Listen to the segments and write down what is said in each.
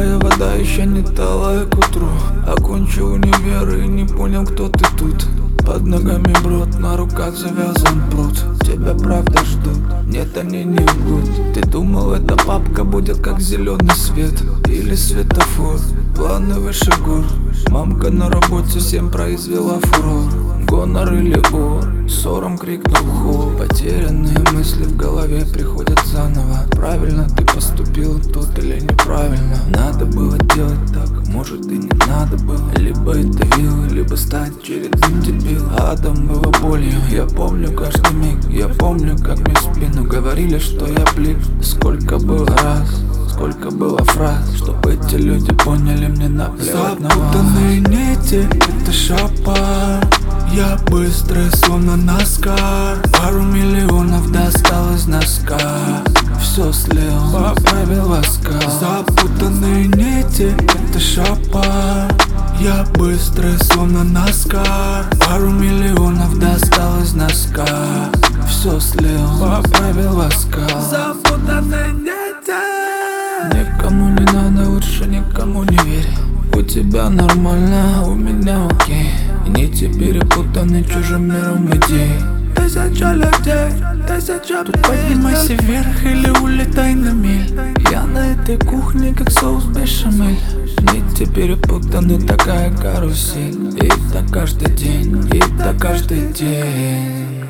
Теплая вода еще не талая к утру. Окончил универ и не понял, кто ты тут. Под ногами брод, на руках завязан пруд. Тебя правда ждут, нет, они не лгут. Ты думал, эта папка будет как зеленый свет или светофор, планы выше гор. Мамка на работе всем произвела фурор. Гонор или ор, ссором крикнул хор. Потерянные мысли в голове приходят заново. Правильно ты поступил тут или неправильно? Надо было делать так, может и не надо было. Либо это вилла, либо стать очередным дебилом. Адом было болью, я помню каждый миг. Я помню, как мне в спину говорили, что я блик. Сколько было раз, сколько было фраз, чтоб эти люди поняли, мне наплевать на вас. Запутанные нити, это шапа. Я быстрый, словно наскар. Пару миллионов достал из носка. Все слил, поправил воска. Запутанные нити, это шапа. Я быстрый, словно наскар. Пару миллионов достал из носка. Все слил, поправил воска. Запутанные нити. Никому не надо, лучше никому не верь. У тебя нормально, у меня окей. Нити перепутаны чужим миром идей. Тысяча людей, тысяча Тут поднимайся вверх или улетай на миль. Я на этой кухне как соус бешамель. Нити перепутаны, такая карусель. И так каждый день, и так каждый день.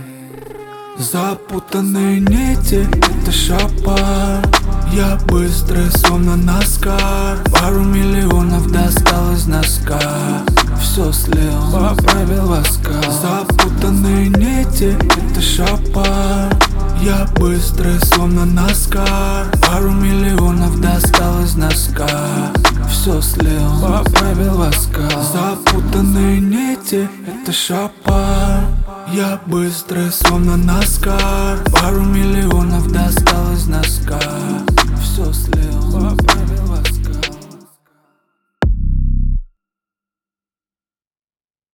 Запутанные нити, это шапа. Я быстрый, словно наскар. Пару миллионов достал из носка. Все слил, поправил воска. Запутанные нити, это шапа. Я быстрый, словно наскар. Пару миллионов достал из носка. Все слил, поправил воска. Запутанные нити, это шапа. Я быстрый, словно наскар. Пару миллионов достал из носка.